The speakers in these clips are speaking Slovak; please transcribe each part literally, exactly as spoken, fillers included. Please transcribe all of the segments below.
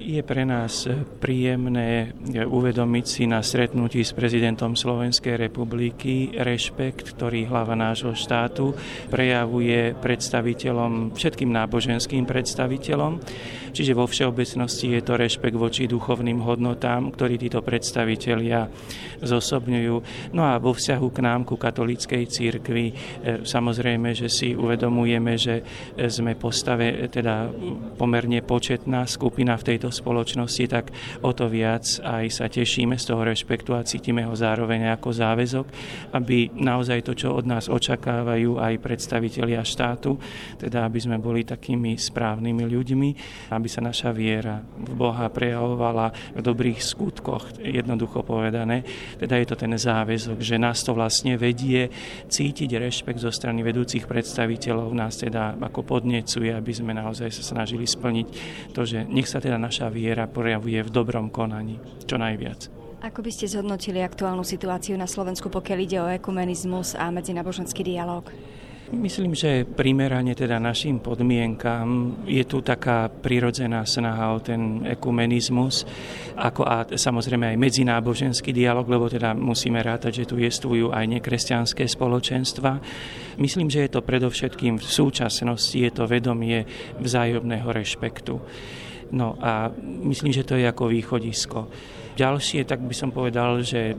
Je pre nás príjemné uvedomiť si na stretnutí s prezidentom Slovenskej republiky rešpekt, ktorý hlava nášho štátu prejavuje predstaviteľom, všetkým náboženským predstaviteľom. Čiže vo všeobecnosti je to rešpekt voči duchovným hodnotám, ktorí títo predstavitelia zosobňujú. No a vo vzťahu k nám, ku katolíckej cirkvi, samozrejme, že si uvedomujeme, že sme postave teda pomerne početná skupina v tejto spoločnosti, tak o to viac aj sa tešíme z toho rešpektu a cítime ho zároveň ako záväzok, aby naozaj to, čo od nás očakávajú aj predstavitelia štátu, teda aby sme boli takými správnymi ľuďmi, aby sa naša viera v Boha prejavovala v dobrých skutkoch, jednoducho povedané. Teda je to ten záväzok, že nás to vlastne vedie cítiť rešpekt zo strany vedúcich predstaviteľov, nás teda ako podnecuje, aby sme naozaj sa snažili splniť to, že nech sa teda naša viera prejavuje v dobrom konaní, čo najviac. Ako by ste zhodnotili aktuálnu situáciu na Slovensku, pokiaľ ide o ekumenizmus a medzináboženský dialóg? Myslím, že primerane teda našim podmienkam je tu taká prirodzená snaha o ten ekumenizmus, ako a samozrejme aj medzináboženský dialog, lebo teda musíme rátať, že tu jestvujú aj nekresťanské spoločenstva. Myslím, že je to predovšetkým v súčasnosti, je to vedomie vzájomného rešpektu. No a myslím, že to je ako východisko. Ďalšie, tak by som povedal, že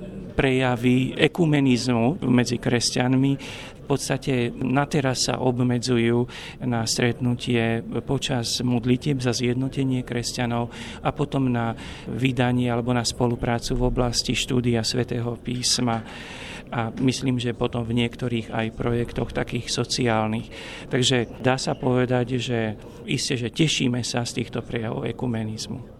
prejavy ekumenizmu medzi kresťanmi v podstate na teraz sa obmedzujú na stretnutie počas modlitieb za zjednotenie kresťanov a potom na vydanie alebo na spoluprácu v oblasti štúdia Svätého písma. A myslím, že potom v niektorých aj projektoch takých sociálnych. Takže dá sa povedať, že isté, že tešíme sa z týchto prejavov ekumenizmu.